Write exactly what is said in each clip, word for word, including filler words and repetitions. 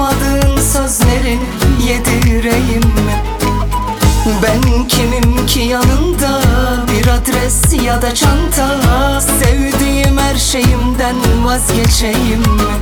Tutamadığın sözlerin yedireyim mi? Ben kimim ki yanında bir adres ya da çanta? Sevdiğim her şeyimden vazgeçeyim mi?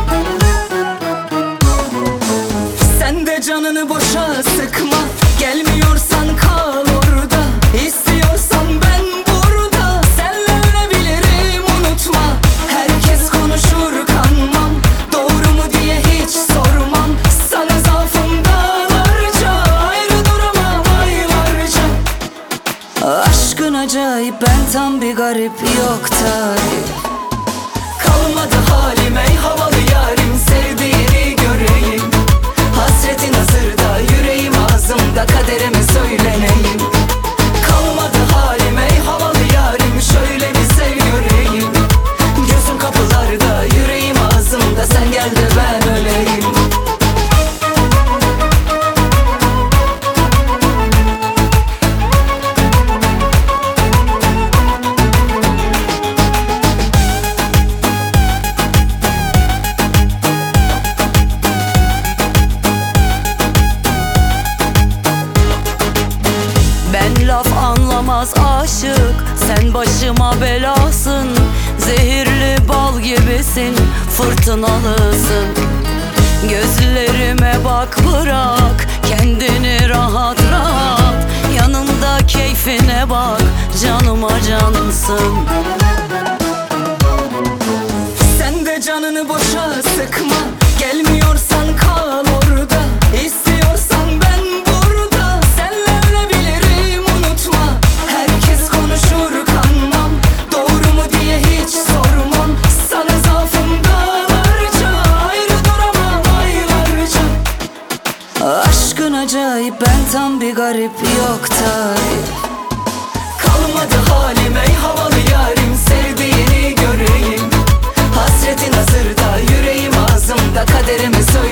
Sen de canını boşa sıkma, gelmiyorsan kal orada. İstiyorsan ben burada, senle ölebilirim unutma. Herkes konuşur kanmam, doğru mu diye hiç sormam. Sana zaafım dağlarca, ayrı duramam aylarca. Aşkın acayip, ben tam bir garip, yok tarif. Kalmadı halim ey havalı yarim, sevdiğini göreyim. Hasretin hazırda, yüreğim ağzımda, kaderimi söyleneyim. Kalmadı halim ey havalı yarim, şöyle bir sev göreyim. Gözüm kapılarda, yüreğim ağzımda, sen gel de ben öleyim. Ben laf anlamaz aşık, sen başıma belasın. Zehirli bal gibisin, fırtınalısın. Gözlerime bak, bırak kendini rahat rahat. Yanımda keyfine bak, canıma cansın. Sen de canını boşa sıkma, gelmiyorsan kal orada. İstiyorsan ben burada, senle ölebilirim unutma. Herkes konuşur kanmam, doğru mu diye hiç sormam. Sana zaafım dağlarca, ayrı duramam aylarca. Aşkın acayip, ben tam bir garip, yok tarif. Kalmadı halim ey havalı yarim, sevdiğini göreyim. Hasretin hazırda, yüreğim ağzımda, kaderimi söyle.